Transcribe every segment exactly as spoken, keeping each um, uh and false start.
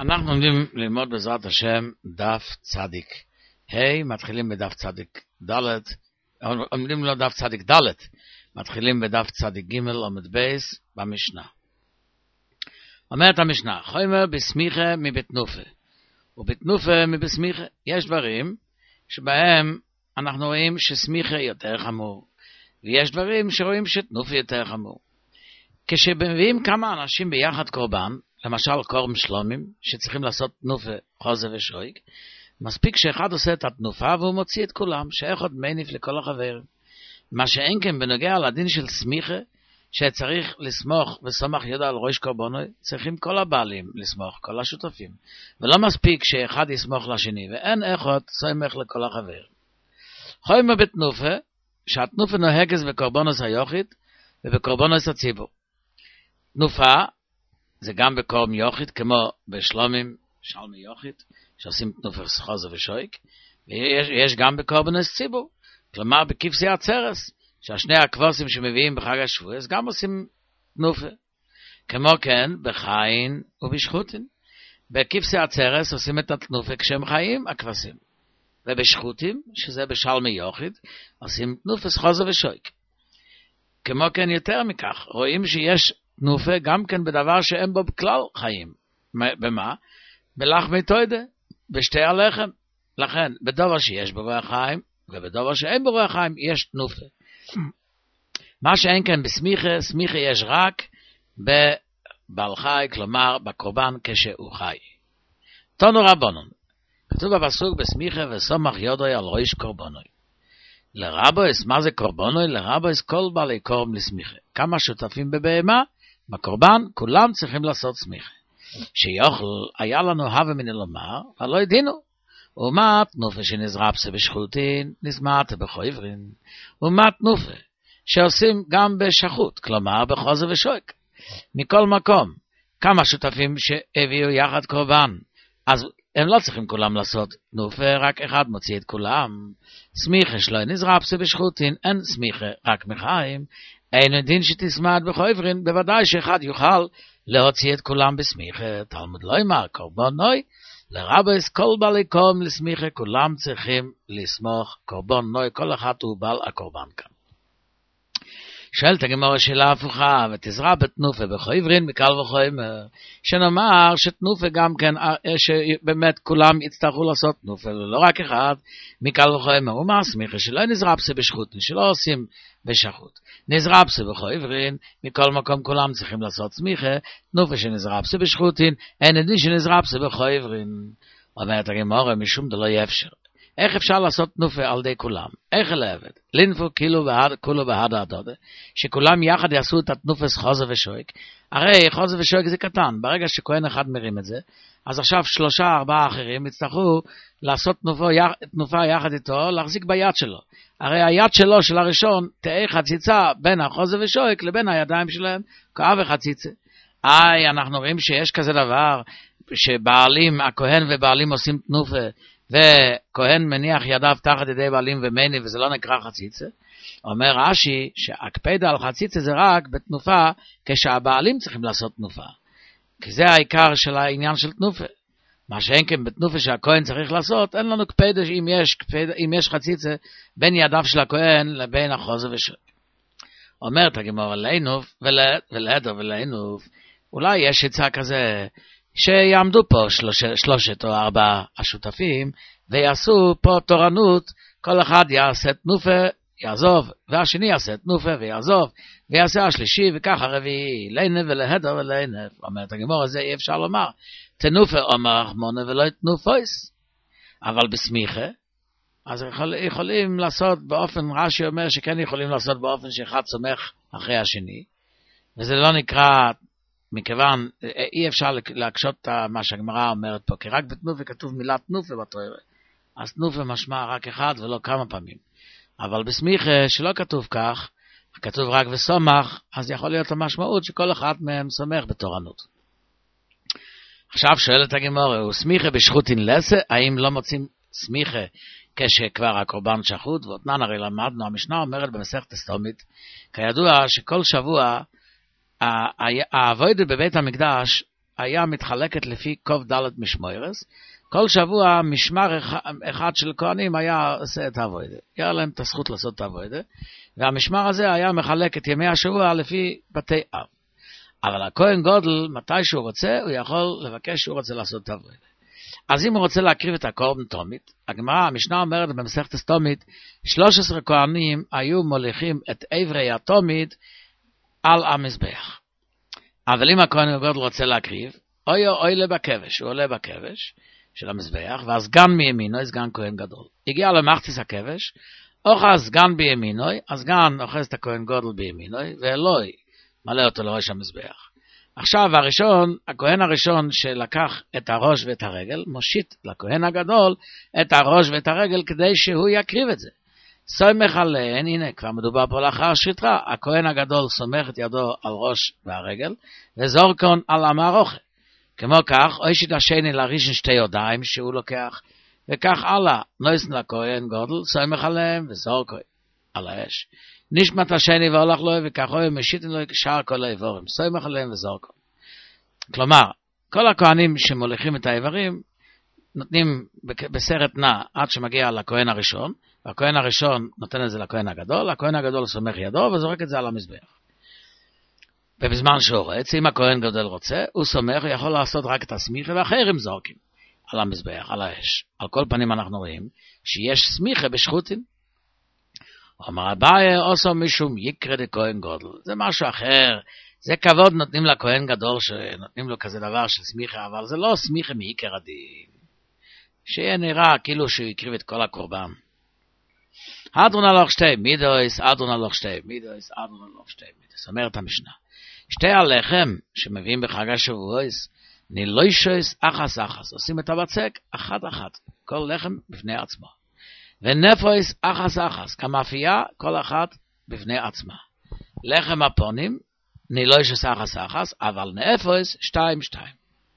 אנחנו עומדים ללמוד בעזרת השם דף צדיק ה', מתחילים בדף צדיק ד', עומדים לו דף צדיק ד', מתחילים בדף צדיק ג' עמוד בייס במשנה. אומרת המשנה, חומר בסמיכה מבתנופה ובתנופה מבסמיכה. יש דברים שבהם אנחנו רואים שסמיכה יותר חמור, ויש דברים שרואים שתנופה יותר חמור. כשמביאים כמה אנשים ביחד קורבן, למשל קורם שלומים שצריכים לעשות תנופה, חוזה ושויק, מספיק שאחד עושה את התנופה והוא מוציא את כולם, שאחד מניף לכל החברים. מה שאין כן בנוגע לדין של סמיכה, שצריך לסמוך וסומך ידע על ראש קורבנוי, צריכים כל הבעלים לסמוך, כל השותפים, ולא מספיק שאחד יסמוך לשני, ואין אחד סומך לכל החברים. חומר בתנופה, שהתנופה נוהגת בקורבנוס היחיד ובקורבנוס הציבור. תנופה זה גם בקורם יחיד, כמו בשלומים, שלמי יחיד, שעושים תנופה חוזה ושויק, ויש גם בקורבנוס ציבור, כלומר בכבשי עצרס, שהשני הכבוסים שמביאים בחג השבועס גם עושים תנופה. כמו כן בחיין ובשחוטין. בכבשי עצרס עושים את התנופה כשהם חיים הכבשים, ובשחוטים, שזה בשלמי יחיד, עושים תנופה חוזה ושויק. כמו כן יותר מכך, רואים שיש תנופה גם כן בדבר שאין בו בכלל חיים. במה? בלחמי תוידה, בשתי הלחם. לכן, בדבר שיש בו רוח חיים, ובדבר שאין בו רוח חיים, יש תנופה. מה שאין כן בסמיכה, סמיכה יש רק בבעל חי, כלומר בקורבן כשהוא חי. תנו רבונון, כתוב בפסוק בסמיכה וסומך יודוי על ראש קורבנוי. לרבויס, מה זה קורבנוי? לרבויס כל בעלי קורם לסמיכה. כמה שותפים בבהמה, בקורבן, כולם צריכים לעשות סמיכה. שיוכל היה לנו הווה מן לומר, ולא ידינו. ומה תנופה שנזרפסה בשחוטין, נזמעת בחויברין. ומה תנופה שעושים גם בשחוט, כלומר בחוזה ושויק. מכל מקום, כמה שותפים שהביאו יחד קורבן, אז הם לא צריכים כולם לעשות תנופה, רק אחד מוציא את כולם. סמיכה שלא נזרפסה בשחוטין, אין סמיכה רק מחיים, אין דין שתזמעת בחויברין, בוודאי שאחד יוכל להוציא את כולם בסמיכה. תלמוד לא אמר קורבנוי, לרבויס כל בעלי קורם לסמיכה, כולם צריכים לסמוך קורבנוי, כל אחד הוא בעל הקורבן כאן. שואלת הגמרא שאלה הפוכה, ותזרע בתנופה בחויברין מקל וחומר, שנאמר שתנופה גם כן, שבאמת כולם יצטרכו לעשות תנופה, לא רק אחד, מקל וחומר. ומה סמיכה שלא נזרפסה בשחוטין, שלא עושים בשחוט. נזרפסה בחויברין, מכל מקום כולם צריכים לעשות סמיכה, תנופה שנזרפסה בשחוטין, אין דין שנזרפסה בחויברין. אומרת הגמרא, משום דלא יאפשר. איך אפשר לעשות תנופה על די כולם? איך לעבד? לנפו כאילו בהד, כולו בהד הדודה, שכולם יחד יעשו את התנופס חוזה ושויק. הרי חוזה ושויק זה קטן, ברגע שכהן אחד מרים את זה, אז עכשיו שלושה ארבעה אחרים יצטרכו לעשות תנופה, תנופה יחד איתו, להחזיק ביד שלו. הרי היד שלו של הראשון תהיה חציצה בין החוזה ושויק לבין הידיים שלהם, כאב וחציצה. איי, אנחנו רואים שיש כזה דבר, שבעלים, הכהן ובעלים עושים תנופה, וכהן מניח ידיו תחת ידי בעלים ומני, וזה לא נקרא חציצה. אומר רש"י שהקפדה על חציצה זה רק בתנופה כשהבעלים צריכים לעשות תנופה, כי זה העיקר של העניין של תנופה. מה שאין כן בתנופה שהכהן צריך לעשות, אין לנו קפדה אם יש, קפדה, אם יש חציצה בין ידיו של הכהן לבין החוזה ושויק. אומרת הגמרא לאינוף ולעדר ולאינוף, אולי יש עצה כזה, שיעמדו פה שלושת, שלושת או ארבע השותפים, ויעשו פה תורנות, כל אחד יעשה תנופה, יעזוב, והשני יעשה תנופה ויעזוב, ויעשה השלישי, וכך הרביעי, לינף ולהדר ולינף. אומרת הגמרא, זה אי אפשר לומר, תנופה אומר רחמונה ולא תנופויס. אבל בסמיכה, אז יכול, יכולים לעשות באופן, רש"י אומר שכן יכולים לעשות באופן שאחד סומך אחרי השני, וזה לא נקרא, מכיוון אי אפשר להקשות מה שהגמרא אומרת פה, כי רק בתנופה כתוב מילה תנופה בתורה, אז תנופה משמע רק אחד ולא כמה פעמים. אבל בסמיכה שלא כתוב כך, כתוב רק וסומך, אז יכול להיות המשמעות שכל אחד מהם סומך בתורנות. עכשיו שואלת הגמרא, הוא סמיכה בשחוטין לסה, האם לא מוצאים סמיכה כשכבר הקורבן שחוט? ואותנן הרי למדנו, המשנה אומרת במסכת סתומית, כידוע שכל שבוע העבודה בבית המקדש היה מתחלקת לפי קוף ד' משמורס, כל שבוע משמר אחד של כהנים היה עושה את העבודה, היה להם את הזכות לעשות את העבודה, והמשמר הזה היה מחלק את ימי השבוע לפי בתי אב. אבל הכהן גודל, מתי שהוא רוצה, הוא יכול לבקש שהוא רוצה לעשות את העבודה. אז אם הוא רוצה להקריב את הקורבן תומית, הגמרא, המשנה אומרת במסכת תומית, שלוש עשרה כהנים היו מוליכים את עברי התומית על המזבח. אבל אם הכהן גודל רוצה להקריב, אוי אוי לה בכבש, הוא עולה בכבש של המזבח, והסגן מימינו, סגן כהן גדול. הגיע למחציס הכבש, אוכל הסגן בימינו, הסגן אוחז את הכהן גודל בימינו, ואלוהי מלא אותו לראש המזבח. עכשיו הראשון, הכהן הראשון שלקח את הראש ואת הרגל, מושיט לכהן הגדול את הראש ואת הרגל כדי שהוא יקריב את זה. סומך עליהן, הנה כבר מדובר פה לאחר שטרה, הכהן הגדול סומך את ידו על ראש והרגל, וזורקון על המערוכה. כמו כך, או שיט השני לראשון שתי ידיים שהוא לוקח, וכך הלאה, נויסן לכהן גודל, סומך עליהם וזורקון על האש. נשמת השני והולך לו, וכך הוא משיתן לו שאר כל האיבורים, סומך עליהם וזורקון. כלומר, כל הכהנים שמוליכים את האיברים, נותנים בסרט נע עד שמגיע לכהן הראשון, והכהן הראשון נותן את זה לכהן הגדול, הכהן הגדול סומך ידו וזורק את זה על המזבח. ובזמן שהוא רץ, אם הכהן גדול רוצה, הוא סומך, הוא יכול לעשות רק את הסמיכה, ואחרים זורקים על המזבח, על האש. על כל פנים אנחנו רואים שיש סמיכה בשחוטין. הוא אמר, אביי עושו משום יקרא לכהן גודל. זה משהו אחר, זה כבוד נותנים לכהן גדול, שנותנים לו כזה דבר של סמיכה, אבל זה לא סמיכה מעיקר הדין. שיהיה נראה כאילו שהוא יקריב את כל הקורבן. אדון הלוך שתי מידויס, אדון הלוך שתי מידויס, אדון הלוך שתי מידויס. אומרת המשנה. שתי הלחם שמביאים בחג השבועס, נילוישויס אחס אחס. עושים את הבצק אחת אחת. כל לחם בפני עצמו. ונפויס אחס אחס. כמאפייה כל אחת בפני עצמה. לחם הפונים, נילוישויס אחס אחס, אבל נפויס שתיים שתיים.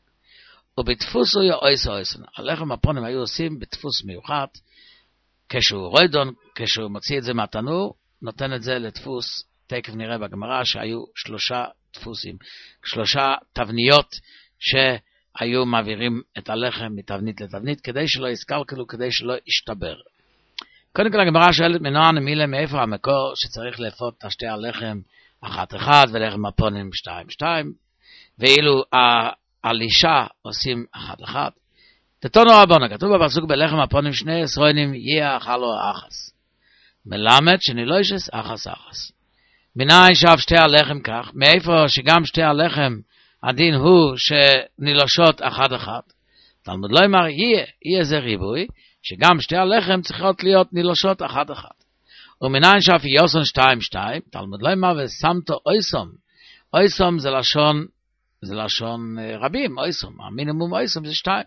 ובדפוס הוא יאויס אויסן. הלחם הפונים היו עושים בדפוס מיוחד, כשהוא רוידון, כשהוא מוציא את זה מהתנור, נותן את זה לדפוס, תכף נראה בגמרא שהיו שלושה דפוסים, שלושה תבניות שהיו מעבירים את הלחם מתבנית לתבנית, כדי שלא יסקלקלו, כדי שלא ישתבר. קודם כל הגמרא שואלת מנוען מילה מאיפה המקור שצריך לאפות את שתי הלחם אחת אחת ולחם הפונים שתיים שתיים, ואילו הלישה עושים אחת אחת. תתונו רבונה, כתוב בפסוק בלחם הפונים שני עשרוינים יהיה אכלו אחס. מלמד שנילוישס אחס אחס. מנין שאף שתי הלחם כך, מאיפה שגם שתי הלחם הדין הוא שנילושות אחת אחת. תלמוד לא אמר יהיה, יהיה זה ריבוי, שגם שתי הלחם צריכות להיות נילושות אחת אחת. ומנין שאף יוסון שתיים שתיים, תלמוד לא אמר ושמתו אויסום. אויסום זה לשון, זה לשון רבים, אויסום, המינימום אויסום זה שתיים.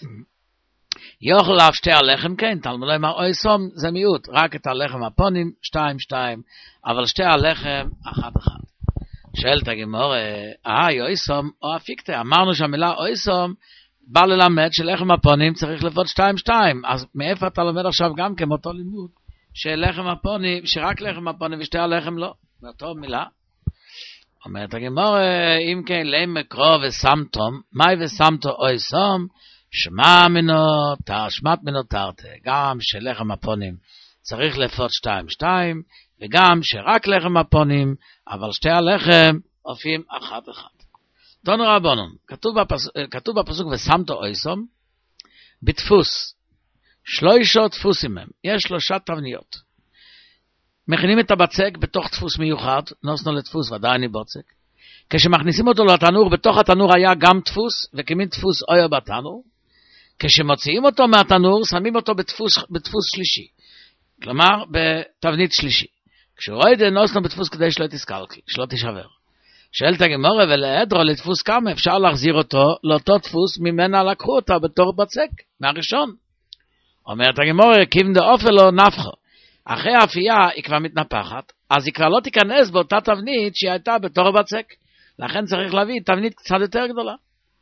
יאכל אף שתי הלחם, כן, תלמוד לא אמר אויסום זה מיעוט, רק את הלחם הפונים, שתיים שתיים, אבל שתי הלחם, אחת אחת. שואלת הגמרא, אה, אויסום או אפיקטה, אמרנו שהמילה אויסום בא ללמד שלחם הפונים צריך לפות שתיים שתיים, אז מאיפה אתה לומד עכשיו גם כמותו לימוד, שלחם הפונים, שרק לחם הפונים ושתי הלחם לא, באותו מילה. אומרת הגמרא, אם כן, למה קרוא ושמתום, מאי ושמתו אויסום, שמע מנו, שמעת מנו תרתי, גם שלחם הפונים צריך לפות שתיים שתיים, וגם שרק לחם הפונים, אבל שתי הלחם הופכים אחת אחת. תונו רבונון, כתוב, בפס, כתוב בפסוק ושמתו אויסום, בדפוס, שלושה דפוסים הם, יש שלושה תבניות. מכינים את הבצק בתוך דפוס מיוחד, נוסנו לדפוס ודאי ניבוצק. כשמכניסים אותו לתנור, בתוך התנור היה גם דפוס, וכמין דפוס אויר בתנור. כשמוציאים אותו מהתנור, שמים אותו בדפוס, בדפוס שלישי. כלומר, בתבנית שלישי. כשהוא רואה את זה, נוסנו בדפוס כדי שלא תסקלקל, שלא תשבר. שאלת הגמרא ולהדרו לדפוס כמה, אפשר להחזיר אותו לאותו דפוס, ממנה לקחו אותה בתור בצק, מהראשון. אומרת הגמרא, קיבן דאופל לא נפחו. אחרי האפייה היא כבר מתנפחת, אז היא כבר לא תיכנס באותה תבנית שהיא הייתה בתור בצק. לכן צריך להביא תבנית קצת יותר גדולה.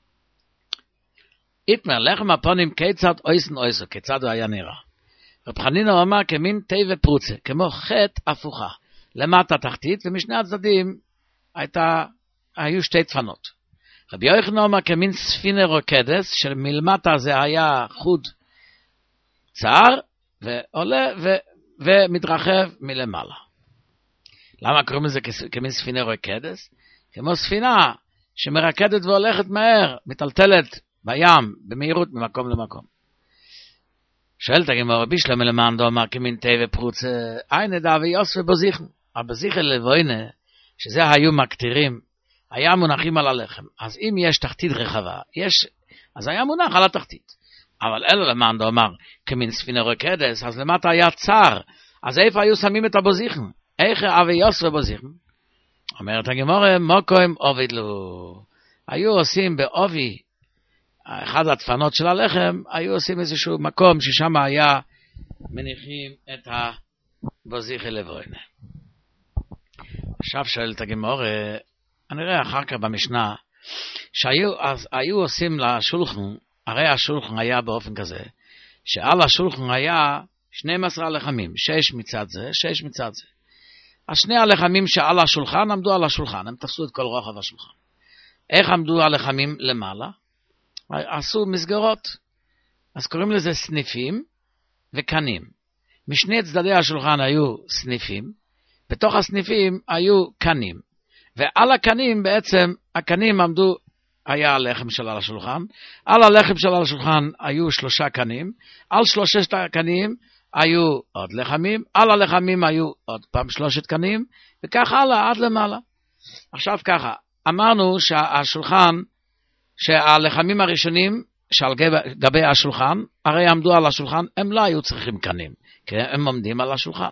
איתמר, לחם הפונים כיצד אויסן אויסו, כיצד הוא היה נראה. רב חנינא אמר כמין תה ופרוצה, כמו חטא הפוכה, למטה תחתית, ומשני הצדדים הייתה, היו שתי דפנות. רבי יוחנן אומר כמין ספינה רוקדת, שמלמטה זה היה חוד צר, ועולה ו, ומתרחב מלמעלה. למה קוראים לזה כמין ספינה רוקדת? כמו ספינה שמרקדת והולכת מהר, מטלטלת בים, במהירות ממקום למקום. שואלת הגמרא, רבי שלמה למאן דאמר כמין תה ופרוצה, אין דא ויוסף בזיכן. הבזיכן לבוינה, שזה היו מקטירים, היה מונחים על הלחם. אז אם יש תחתית רחבה, יש, אז היה מונח על התחתית. אבל אלו למאן דאמר כמין ספינה רוקדת, אז למטה היה צר. אז איפה היו שמים את הבזיכן? איך אבי יוסף בזיכן? אומרת הגמרא, מוקוים עובד לו. היו עושים בעובי, אחד הדפנות של הלחם, היו עושים איזשהו מקום ששם היה מניחים את הבזיכן לבוינה. עכשיו שואלת הגמרא, אני רואה אחר כך במשנה, שהיו אז, היו עושים לשולחן, הרי השולחן היה באופן כזה, שעל השולחן היה שנים עשר לחמים, שש מצד זה, שש מצד זה. אז שני הלחמים שעל השולחן עמדו על השולחן, הם תפסו את כל רוחב השולחן. איך עמדו הלחמים למעלה? עשו מסגרות. אז קוראים לזה סניפים וקנים. משני צדדי השולחן היו סניפים, בתוך הסניפים היו קנים. ועל הקנים בעצם, הקנים עמדו, היה הלחם של על השולחן, על הלחם של על השולחן היו שלושה קנים, על שלושת הקנים היו עוד לחמים, על הלחמים היו עוד פעם שלושת קנים, וכך הלאה עד למעלה. עכשיו ככה, אמרנו שהשולחן, שהלחמים הראשונים שעל גבי השולחן, הרי עמדו על השולחן, הם לא היו צריכים קנים, כי הם עומדים על השולחן.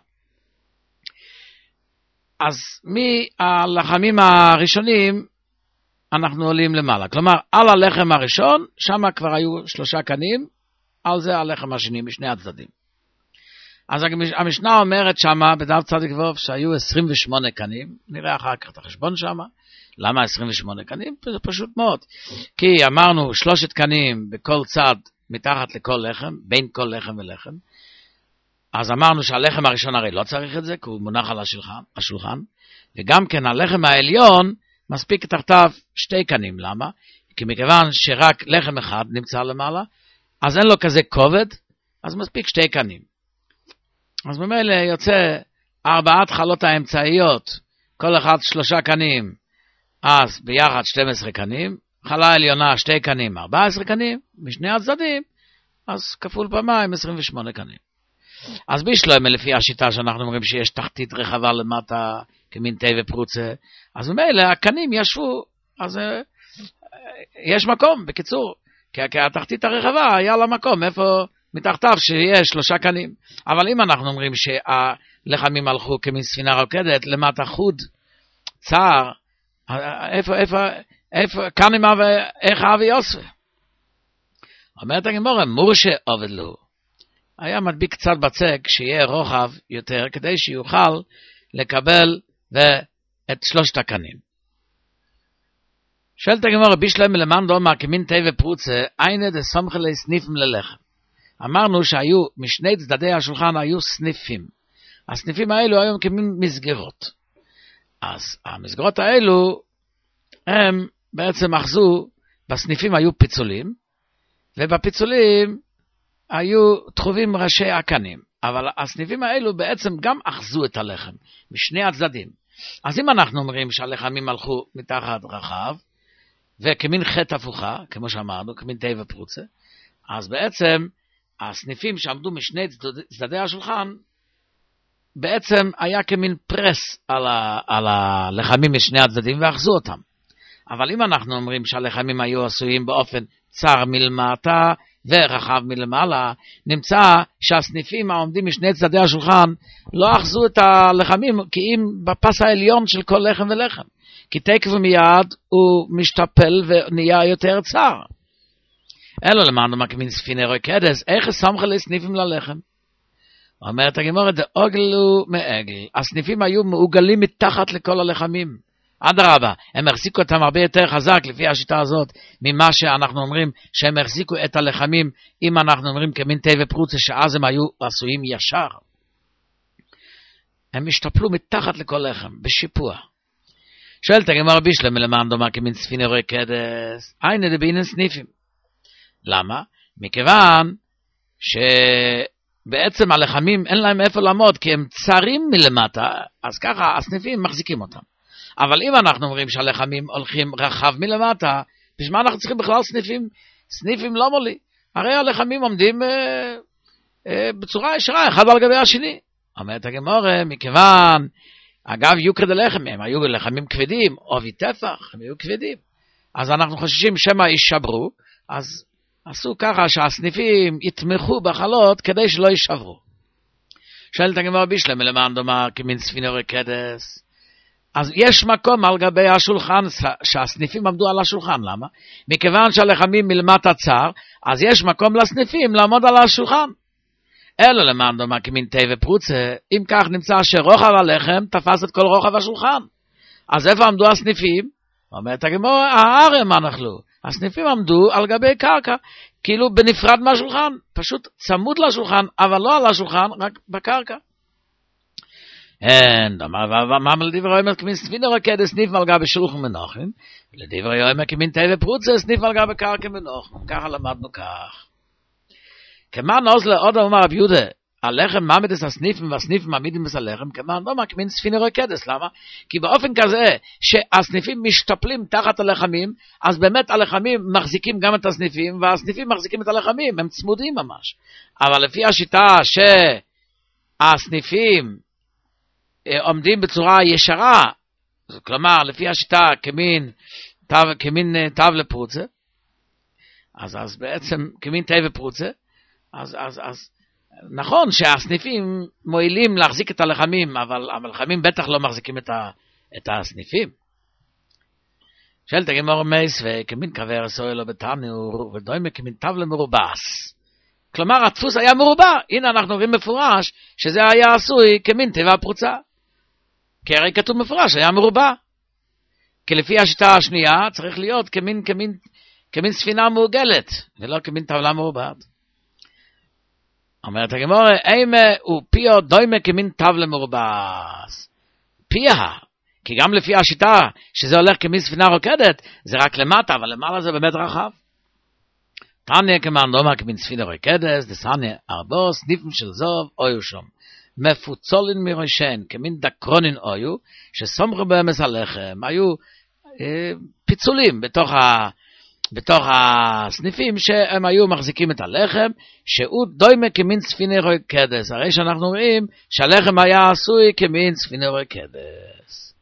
אז מהלחמים הראשונים אנחנו עולים למעלה. כלומר, על הלחם הראשון, שם כבר היו שלושה קנים, על זה הלחם השני, משני הצדדים. אז המשנה אומרת שמה, בדף צדיק ווב, שהיו עשרים ושמונה קנים, נראה אחר כך את החשבון שמה, למה עשרים ושמונה קנים? זה פשוט מאוד. כי אמרנו שלושת קנים בכל צד, מתחת לכל לחם, בין כל לחם ולחם, אז אמרנו שהלחם הראשון הרי לא צריך את זה, כי הוא מונח על השולחן, השולחן, וגם כן הלחם העליון, מספיק תחתיו שתי קנים, למה? כי מכיוון שרק לחם אחד נמצא למעלה, אז אין לו כזה כובד, אז מספיק שתי קנים. אז במילא יוצא ארבעת חלות האמצעיות, כל אחד שלושה קנים, אז ביחד שתים עשרה קנים, חלה עליונה שתי קנים, ארבע עשרה קנים, משני הצדדים, אז כפול פעמיים עשרים ושמונה קנים. אז בשלמה לפי השיטה שאנחנו אומרים שיש תחתית רחבה למטה, כמין תה ופרוצה, אז במילא הקנים ישבו, אז יש מקום, בקיצור, כי התחתית הרחבה היה לה מקום, איפה מתחתיו שיש שלושה קנים. אבל אם אנחנו אומרים שהלחמים הלכו כמין ספינה רוקדת, למטה חוד, צער, איפה, איפה, איפה, קנים איך אבי יוסף? אומרת הגמרא, מורשה עובד לו. היה מדביק קצת בצק, שיהיה רוחב יותר, כדי שיוכל לקבל את שלושת הקנים. שואלת הגמרא, בשלמה למאן דאמר כמין תה ופרוצה, אין דסומכה לסניפים ללחם. אמרנו שהיו, משני צדדי השולחן היו סניפים. הסניפים האלו היו כמין מסגרות. אז המסגרות האלו, הם בעצם אחזו, בסניפים היו פיצולים, ובפיצולים היו תחובים ראשי הקנים. אבל הסניפים האלו בעצם גם אחזו את הלחם, משני הצדדים. אז אם אנחנו אומרים שהלחמים הלכו מתחת רחב, וכמין חטא הפוכה, כמו שאמרנו, כמין תה ופרוצה, אז בעצם הסניפים שעמדו משני צדדי השולחן, בעצם היה כמין פרס על, ה, על הלחמים משני הצדדים ואחזו אותם. אבל אם אנחנו אומרים שהלחמים היו עשויים באופן צר מלמטה ורחב מלמעלה, נמצא שהסניפים העומדים משני צדדי השולחן לא אחזו את הלחמים כי אם בפס העליון של כל לחם ולחם. כי תקף ומיד הוא משתפל ונהיה יותר צר. אלא למענו מקמין ספינה רוקדת, איך סומכה לסניפים ללחם? אומרת הגמרא, דאוגלו מעגל. הסניפים היו מעוגלים מתחת לכל הלחמים. אדרבה, הם החזיקו אותם הרבה יותר חזק לפי השיטה הזאת, ממה שאנחנו אומרים שהם החזיקו את הלחמים, אם אנחנו אומרים כמין תה ופרוצה, שאז הם היו עשויים ישר. הם השתפלו מתחת לכל לחם, בשיפוע. שואלת הגמרא בישלמה למען דומה כמין ספיני רוקדס, היינה דבעינן סניפים. למה? מכיוון שבעצם הלחמים אין להם איפה לעמוד, כי הם צרים מלמטה, אז ככה הסניפים מחזיקים אותם. אבל אם אנחנו אומרים שהלחמים הולכים רחב מלמטה, בשביל מה אנחנו צריכים בכלל סניפים? סניפים לא מולי. הרי הלחמים עומדים אה, אה, בצורה ישרה, אחד על גבי השני. אומרת הגמרא, מכיוון, אגב יוקרד הלחם, הם היו לחמים כבדים, עובי טפח, הם היו כבדים. אז אנחנו חוששים שמא יישברו, אז עשו ככה שהסניפים יתמכו בחלות כדי שלא יישברו. שואלת הגמרא בישלמה למען דומה כמין ספיני רוקדס. אז יש מקום על גבי השולחן שהסניפים עמדו על השולחן. למה? מכיוון שהלחמים מלמטה צר, אז יש מקום לסניפים לעמוד על השולחן. אלא למען דומה כמין תה ופרוצה, אם כך נמצא שרוחב הלחם תפס את כל רוחב השולחן. אז איפה עמדו הסניפים? אומרת הגמרא, הערם אנחנו. הסניפים עמדו על גבי קרקע, כאילו בנפרד מהשולחן, פשוט צמוד לשולחן, אבל לא על השולחן, רק בקרקע. אין, מה לדברי אומר כמין ספיני רוקדס סניף על גבי שולחן מנוחים, לדברי אומר כמין תה ופרוצה סניף על גבי קרקע מנוחים. ככה למדנו כך. כמן עוז לעוד אומר רב יהודה, הלחם מעמידס הסניפים והסניפים מעמידים את הלחם, כמן לא מקמין ספיני רוקדס. למה? כי באופן כזה שהסניפים משתפלים תחת הלחמים, אז באמת הלחמים מחזיקים גם את הסניפים, והסניפים מחזיקים את הלחמים, הם צמודים ממש. אבל לפי השיטה שהסניפים עומדים בצורה ישרה, כלומר לפי השיטה כמין תו, כמין תו לפרוצה, אז, אז בעצם כמין תה ופרוצה, אז, אז, אז נכון שהסניפים מועילים להחזיק את הלחמים, אבל הלחמים בטח לא מחזיקים את, ה, את הסניפים. שאלת הגמרא מייס וכמין כבר סוהל או בתנור ודומה כמין תו למרובס. כלומר הדפוס היה מרובע. הנה אנחנו רואים מפורש שזה היה עשוי כמין תיבה פרוצה. כי הרי כתוב מפורש היה מרובע. כי לפי השיטה השנייה צריך להיות כמין, כמין, כמין ספינה מעוגלת ולא כמין טבלה מרובעת. אומרת הגמרא, אימה הוא פיו דומה כמין טבלה מרובס. פיה, כי גם לפי השיטה שזה הולך כמין ספינה רוקדת, זה רק למטה, אבל למעלה זה באמת רחב. תניא כמן דומה כמין ספינה רוקדת, דסניא ארבו סניפים של זוב אויו שום. מפוצולין מראשן, כמין דקרונין אויו, שסומכו בהם את הלחם, היו אה, פיצולים בתוך ה... בתוך הסניפים שהם היו מחזיקים את הלחם, שהוא דומה כמין ספיני רוקדס. הרי שאנחנו רואים שהלחם היה עשוי כמין ספיני רוקדס.